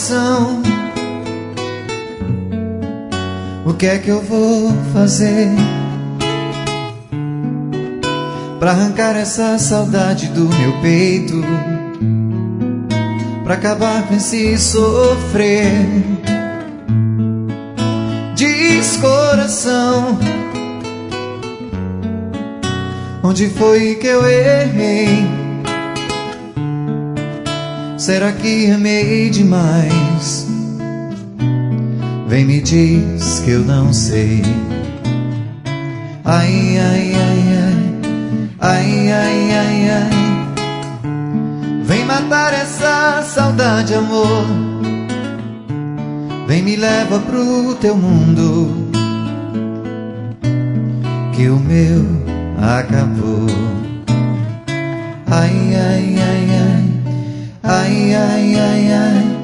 coração, o que é que eu vou fazer pra arrancar essa saudade do meu peito, pra acabar com esse sofrer? Diz, coração, onde foi que eu errei? Será que amei demais? Vem, me diz que eu não sei. Ai, ai, ai, ai, ai, ai, ai, ai. Vem matar essa saudade, amor. Vem, me leva pro teu mundo, que o meu acabou. Ai, ai, ai, ai, ai, ai, ai, ai.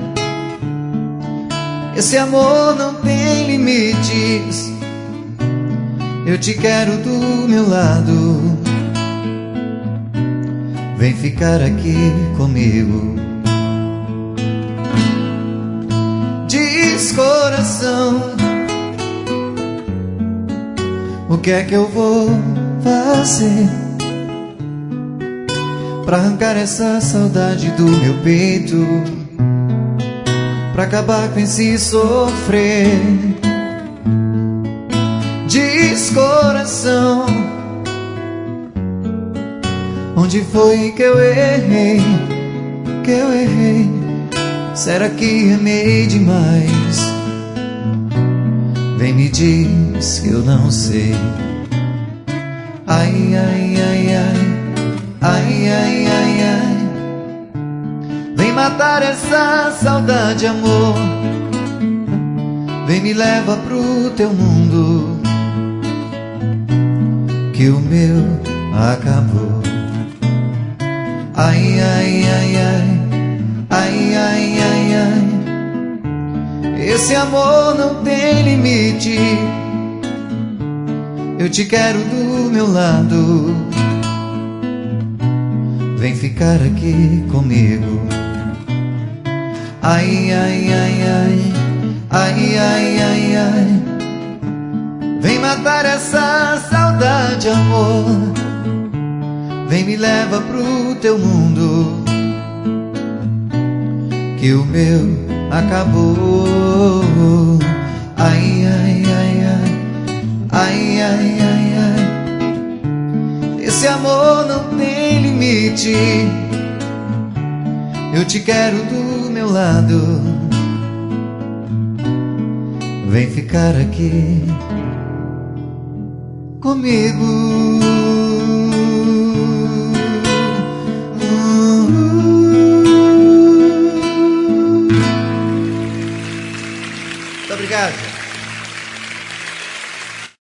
Esse amor não tem limites, eu te quero do meu lado. Vem ficar aqui comigo. Diz, coração, o que é que eu vou fazer pra arrancar essa saudade do meu peito, pra acabar com esse sofrer? Diz, coração, onde foi que eu errei? Que eu errei? Será que amei demais? Vem, me diz que eu não sei. Ai, ai, ai, ai, ai, ai, ai, ai. Vem matar essa saudade, amor. Vem, me leva pro teu mundo, que o meu acabou. Ai, ai, ai, ai, ai, ai, ai, ai. Esse amor não tem limite, eu te quero do meu lado. Vem ficar aqui comigo. Ai, ai, ai, ai, ai, ai, ai, ai. Vem matar essa saudade, amor. Vem, me leva pro teu mundo, que o meu acabou. Ai, ai, ai, ai, ai, ai, ai, ai. Esse amor não tem limite, eu te quero do meu lado. Vem ficar aqui comigo.